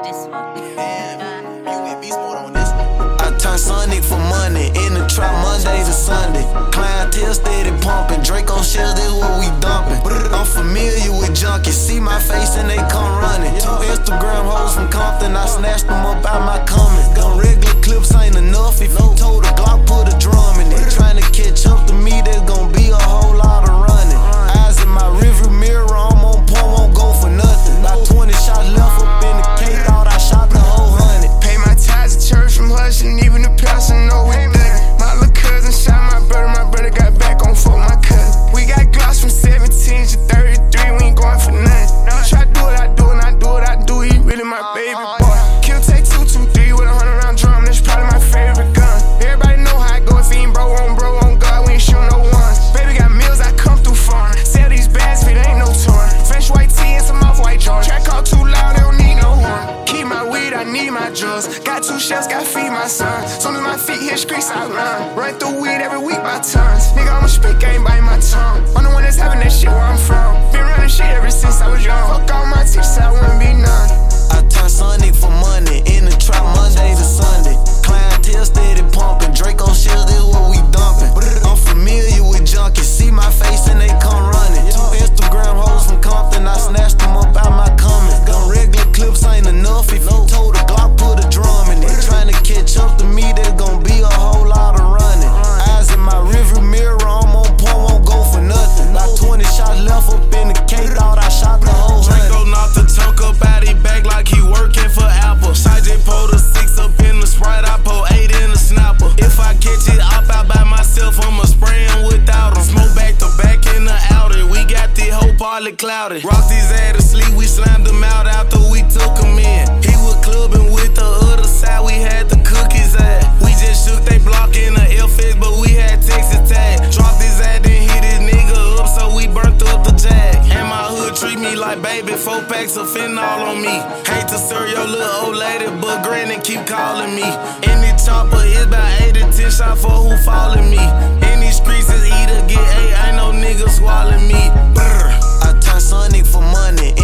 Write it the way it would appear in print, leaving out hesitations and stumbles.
with this one. Damn, you get beast mode on this one. I turn Sonic for money, in the trap Monday to Sunday. Clientele steady pumping, Draco shells, this what we dumping. I'm familiar with junkies, see my face and they come running. 2 Instagram hoes from Compton, I snatched them up out my comments. Gun regular clips ain't enough, if you told a Glock put a drum in it. Trying to catch up to me, there's gonna be a whole lot of running. Eyes in my rearview mirror, I'm on point, won't go for nothing. About 20 shots left up in the K, thought I shot the whole 100. Pay my tithes to church from Hush, and even the pastor know we done it. My little cousin shot my brother got back on for my cousin. We got Glocks from 17 to 33, we ain't going for nothing. Try to do it, I do it, I do it, I do it, he really my baby boy. Kill take 223 with a 100-round drum, that's probably my favorite gun. Everybody know how I go, if he ain't bro on God, we ain't shoot no ones. Baby got meals, I come through foreign. Sell these bags, if it ain't no torn. Fresh white tee and some off-white George. Track call too loud, they don't need no horn. Keep my weed, I need my drugs. Got 2 shells, got feed my son. Soon as my feet hit streets, I run. Run through weed every week by tons. Nigga, I'ma speak, I ain't biting my tongue. I'm the one that's having that shit where I'm from. Been running shit ever since I was young. Fuck all my teachers, I wouldn't be none. I turn Sonic for money, in the trap Monday to Sunday. Clientele steady pumping, Draco shells, this what we dumping. I'm familiar with junkies, see my face and they come running. 2 Instagram hoes from Compton, I snatched them up out my comments. Gun regular clips ain't enough, if you told a Glock put a drum in it. Trying to catch up to me, there's gonna be a whole lot of running. Eyes in my rearview mirror, I'm on point, won't go for nothing. About 20 shots left up in the K, thought I shot the whole 100. Draco knocked the choke up out his back like he working for Apple. Sergeant pulled a 6 up in the Sprite, I pull 8 in the snapper. If I catch it up out by myself, I'ma spray him without him. Smoke back to back in the outer, we got the whole partly clouded. Rocked his ass to sleep, we slammed him out after we took him in. He was clubbing with the other side, we had to cook his ass. We just shook they block in the FX, but we had Texas tag. Dropped his ass, then hit his nigga up, so we burnt up the jag. And my hood treat me like baby, 4 packs of fentanyl on me. Hate to serve your little old lady, but granny keep calling me. In the chopper, it's about 8 to 10 shots for who following me. In these streets, it's either get 8, ain't no nigga swallowing me. Brr. I turn Sonic for money,